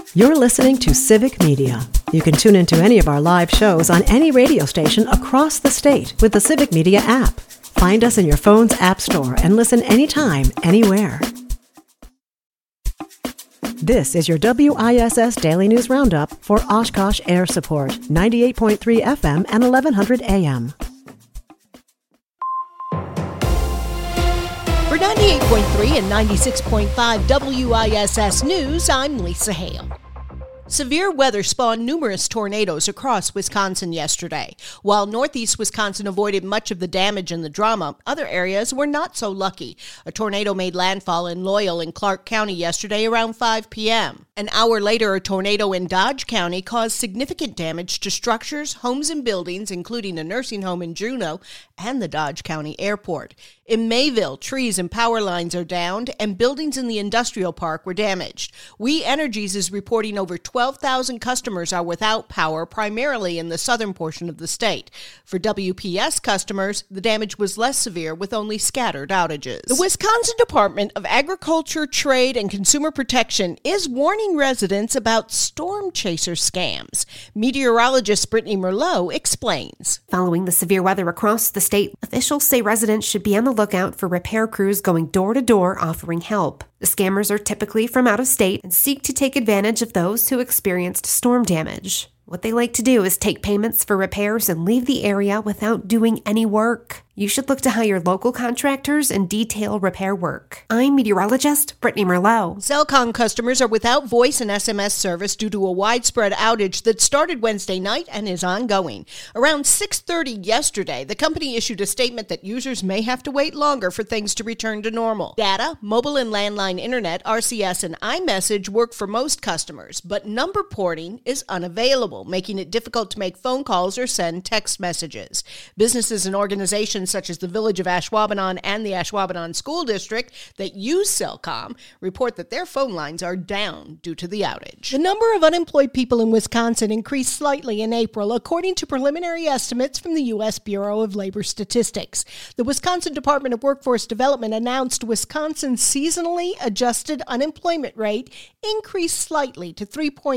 You're listening to Civic Media. You can tune into any of our live shows on any radio station across the state with the Civic Media app. Find us in your phone's app store and listen anytime, anywhere. This is your WISS Daily News Roundup for Oshkosh Air Support, 98.3 FM and 1100 AM. For 98.3 and 96.5 WISS News, I'm Lisa Hale. Severe weather spawned numerous tornadoes across Wisconsin yesterday. While northeast Wisconsin avoided much of the damage and the drama, other areas were not so lucky. A tornado made landfall in Loyal in Clark County yesterday around 5 p.m. An hour later, a tornado in Dodge County caused significant damage to structures, homes, and buildings, including a nursing home in Juneau and the Dodge County Airport. In Mayville, trees and power lines are downed, and buildings in the industrial park were damaged. We Energies is reporting over 12,000 customers are without power, primarily in the southern portion of the state. For WPS customers, the damage was less severe, with only scattered outages. The Wisconsin Department of Agriculture, Trade, and Consumer Protection is warning residents about storm chaser scams. Meteorologist Brittany Merlot explains. Following the severe weather across the state, officials say residents should be on the lookout for repair crews going door to door offering help. The scammers are typically from out of state and seek to take advantage of those who experienced storm damage. What they like to do is take payments for repairs and leave the area without doing any work. You should look to hire local contractors and detail repair work. I'm meteorologist Brittany Merlot. Cellcom customers are without voice and SMS service due to a widespread outage that started Wednesday night and is ongoing. Around 6:30 yesterday, the company issued a statement that users may have to wait longer for things to return to normal. Data, mobile and landline internet, RCS, and iMessage work for most customers, but number porting is unavailable, making it difficult to make phone calls or send text messages. Businesses and organizations such as the Village of Ashwaubenon and the Ashwaubenon School District that use Cellcom report that their phone lines are down due to the outage. The number of unemployed people in Wisconsin increased slightly in April, according to preliminary estimates from the U.S. Bureau of Labor Statistics. The Wisconsin Department of Workforce Development announced Wisconsin's seasonally adjusted unemployment rate increased slightly to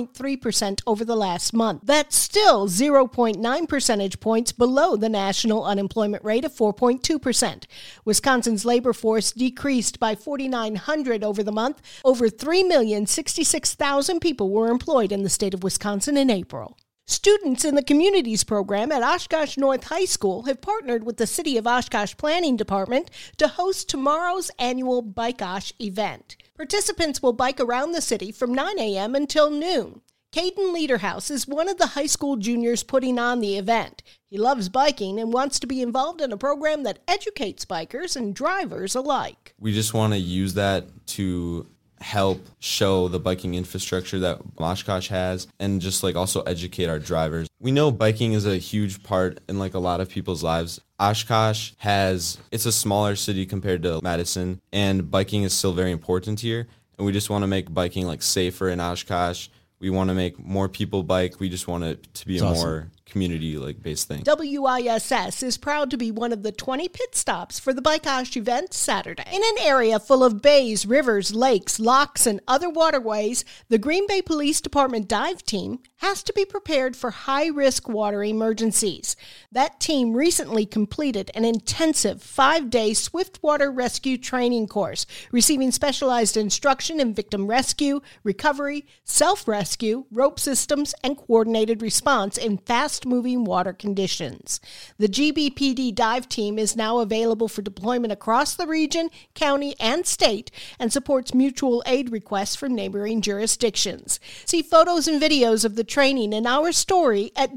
3.3% over the last month. That's still 0.9 percentage points below the national unemployment rate of 4.2%. Wisconsin's labor force decreased by 4,900 over the month. Over 3,066,000 people were employed in the state of Wisconsin in April. Students in the Communities program at Oshkosh North High School have partnered with the City of Oshkosh Planning Department to host tomorrow's annual Bike-Osh event. Participants will bike around the city from 9 a.m. until noon. Caden Lederhouse is one of the high school juniors putting on the event. He loves biking and wants to be involved in a program that educates bikers and drivers alike. We just want to use that to help show the biking infrastructure that Oshkosh has and just also educate our drivers. We know biking is a huge part in a lot of people's lives. Oshkosh it's a smaller city compared to Madison, and biking is still very important here. And we just want to make biking safer in Oshkosh. We want to make more people bike. We just want it to be more community-based thing. WISS is proud to be one of the 20 pit stops for the Bike-Osh event Saturday. In an area full of bays, rivers, lakes, locks, and other waterways, the Green Bay Police Department dive team has to be prepared for high-risk water emergencies. That team recently completed an intensive 5-day swiftwater rescue training course, receiving specialized instruction in victim rescue, recovery, self-rescue, rope systems, and coordinated response in fast-moving water conditions. The GBPD dive team is now available for deployment across the region, county, and state, and supports mutual aid requests from neighboring jurisdictions. See photos and videos of the training in our story at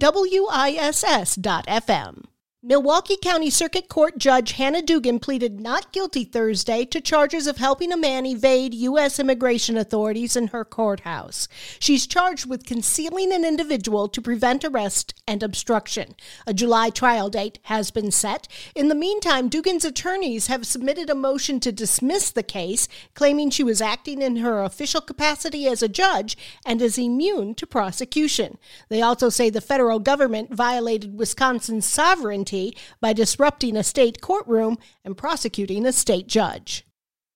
WISS.FM. Milwaukee County Circuit Court Judge Hannah Dugan pleaded not guilty Thursday to charges of helping a man evade U.S. immigration authorities in her courthouse. She's charged with concealing an individual to prevent arrest and obstruction. A July trial date has been set. In the meantime, Dugan's attorneys have submitted a motion to dismiss the case, claiming she was acting in her official capacity as a judge and is immune to prosecution. They also say the federal government violated Wisconsin's sovereignty by disrupting a state courtroom and prosecuting a state judge.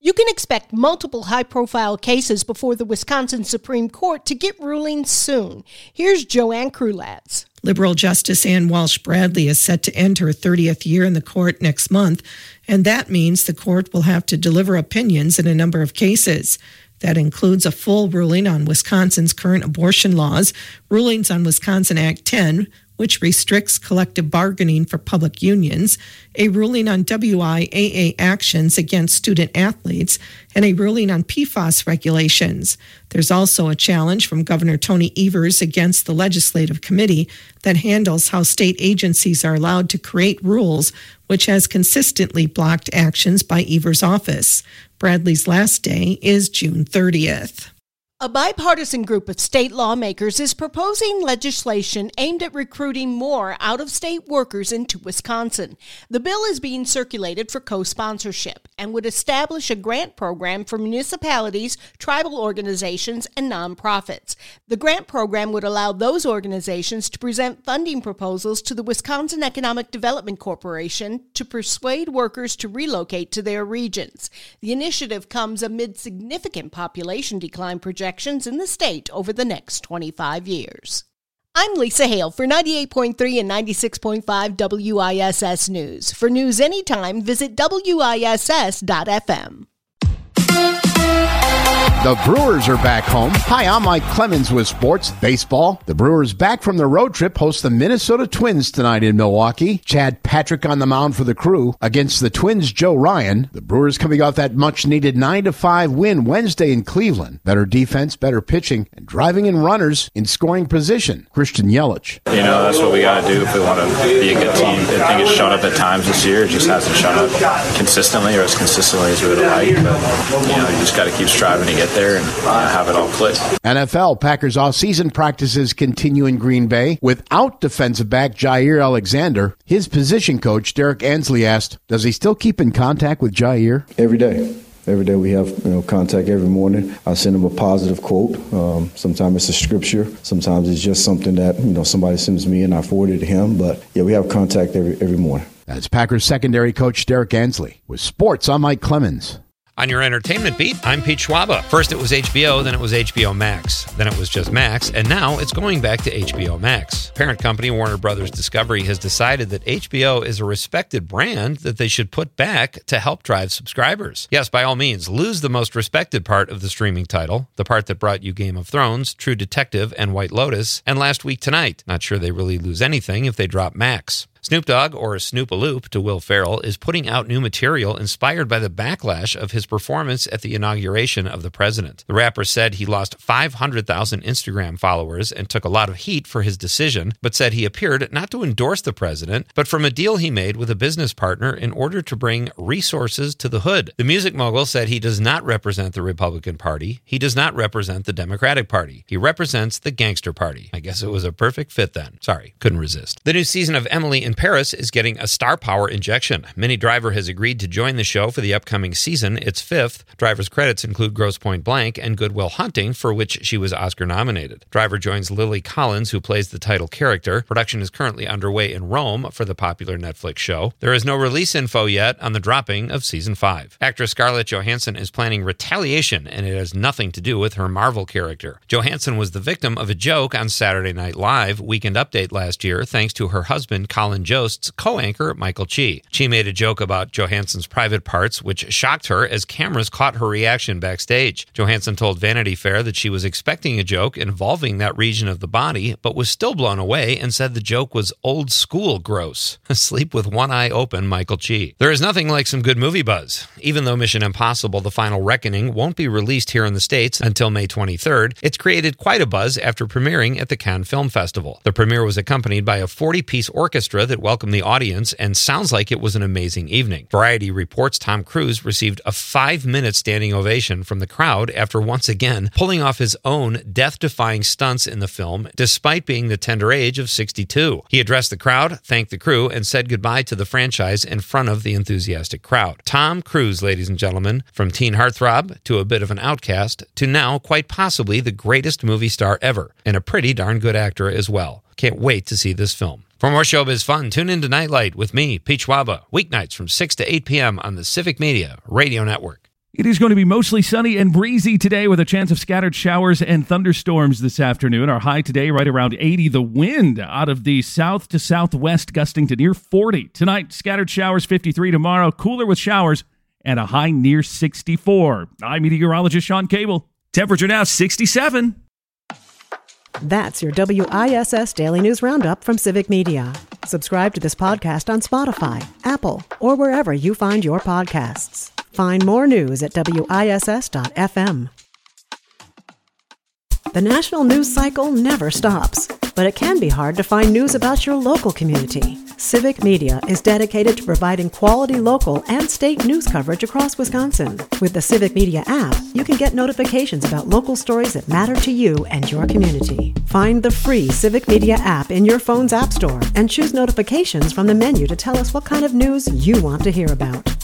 You can expect multiple high-profile cases before the Wisconsin Supreme Court to get rulings soon. Here's Joanne Krulatz. Liberal Justice Ann Walsh Bradley is set to end her 30th year in the court next month, and that means the court will have to deliver opinions in a number of cases. That includes a full ruling on Wisconsin's current abortion laws, rulings on Wisconsin Act 10, which restricts collective bargaining for public unions, a ruling on WIAA actions against student athletes, and a ruling on PFAS regulations. There's also a challenge from Governor Tony Evers against the legislative committee that handles how state agencies are allowed to create rules, which has consistently blocked actions by Evers' office. Bradley's last day is June 30th. A bipartisan group of state lawmakers is proposing legislation aimed at recruiting more out-of-state workers into Wisconsin. The bill is being circulated for co-sponsorship and would establish a grant program for municipalities, tribal organizations, and nonprofits. The grant program would allow those organizations to present funding proposals to the Wisconsin Economic Development Corporation to persuade workers to relocate to their regions. The initiative comes amid significant population decline projections in the state over the next 25 years. I'm Lisa Hale for 98.3 and 96.5 WISS News. For news anytime, visit WISS.FM. The Brewers are back home. Hi, I'm Mike Clemens with Sports Baseball. The Brewers back from their road trip host the Minnesota Twins tonight in Milwaukee. Chad Patrick on the mound for the Crew against the Twins' Joe Ryan. The Brewers coming off that much-needed 9-5 win Wednesday in Cleveland. Better defense, better pitching, and driving in runners in scoring position. Christian Yelich. You know, that's what we got to do if we want to be a good team. I think it's shown up at times this year. It just hasn't shown up consistently or as consistently as we would like. But, you know, you just got to keep striving to get there and have it all click. NFL Packers off-season practices continue in Green Bay without defensive back Jair Alexander. His position coach, Derek Ansley, asked, does he still keep in contact with Jair? Every day. Every day we have contact every morning. I send him a positive quote. Sometimes it's a scripture. Sometimes it's just something that somebody sends me and I forward it to him. But, yeah, we have contact every morning. That's Packers secondary coach Derek Ansley. With sports, I'm Mike Clemens. On your entertainment beat, I'm Pete Schwaba. First it was HBO, then it was HBO Max. Then it was just Max, and now it's going back to HBO Max. Parent company Warner Brothers Discovery has decided that HBO is a respected brand that they should put back to help drive subscribers. Yes, by all means, lose the most respected part of the streaming title, the part that brought you Game of Thrones, True Detective, and White Lotus, and Last Week Tonight. Not sure they really lose anything if they drop Max. Snoop Dogg, or Snoop-a-Loop to Will Ferrell, is putting out new material inspired by the backlash of his performance at the inauguration of the president. The rapper said he lost 500,000 Instagram followers and took a lot of heat for his decision, but said he appeared not to endorse the president, but from a deal he made with a business partner in order to bring resources to the hood. The music mogul said he does not represent the Republican Party. He does not represent the Democratic Party. He represents the Gangster Party. I guess it was a perfect fit then. Sorry, couldn't resist. The new season of Emily in Paris is getting a star power injection. Minnie Driver has agreed to join the show for the upcoming season, its fifth. Driver's credits include Grosse Pointe Blank and Good Will Hunting, for which she was Oscar nominated. Driver joins Lily Collins, who plays the title character. Production is currently underway in Rome for the popular Netflix show. There is no release info yet on the dropping of season 5. Actress Scarlett Johansson is planning retaliation, and it has nothing to do with her Marvel character. Johansson was the victim of a joke on Saturday Night Live Weekend Update last year, thanks to her husband Colin Jost's co-anchor Michael Chi. Chi made a joke about Johansson's private parts, which shocked her as cameras caught her reaction backstage. Johansson told Vanity Fair that she was expecting a joke involving that region of the body, but was still blown away and said the joke was old school gross. Sleep with one eye open, Michael Chi. There is nothing like some good movie buzz. Even though Mission Impossible: The Final Reckoning won't be released here in the States until May 23rd, it's created quite a buzz after premiering at the Cannes Film Festival. The premiere was accompanied by a 40-piece orchestra that welcomed the audience and sounds like it was an amazing evening. Variety reports Tom Cruise received a 5-minute standing ovation from the crowd after once again pulling off his own death-defying stunts in the film, despite being the tender age of 62. He addressed the crowd, thanked the crew, and said goodbye to the franchise in front of the enthusiastic crowd. Tom Cruise, ladies and gentlemen, from teen heartthrob to a bit of an outcast to now quite possibly the greatest movie star ever, and a pretty darn good actor as well. Can't wait to see this film. For more showbiz fun, tune in to Nightlight with me, Pete Schwaba, weeknights from 6 to 8 p.m. on the Civic Media Radio Network. It is going to be mostly sunny and breezy today with a chance of scattered showers and thunderstorms this afternoon. Our high today right around 80. The wind out of the south to southwest gusting to near 40. Tonight, scattered showers 53. Tomorrow, cooler with showers and a high near 64. I'm meteorologist Sean Cable. Temperature now 67. That's your WISS Daily News Roundup from Civic Media. Subscribe to this podcast on Spotify, Apple, or wherever you find your podcasts. Find more news at WISS.FM. The national news cycle never stops, but it can be hard to find news about your local community. Civic Media is dedicated to providing quality local and state news coverage across Wisconsin. With the Civic Media app, you can get notifications about local stories that matter to you and your community. Find the free Civic Media app in your phone's app store and choose notifications from the menu to tell us what kind of news you want to hear about.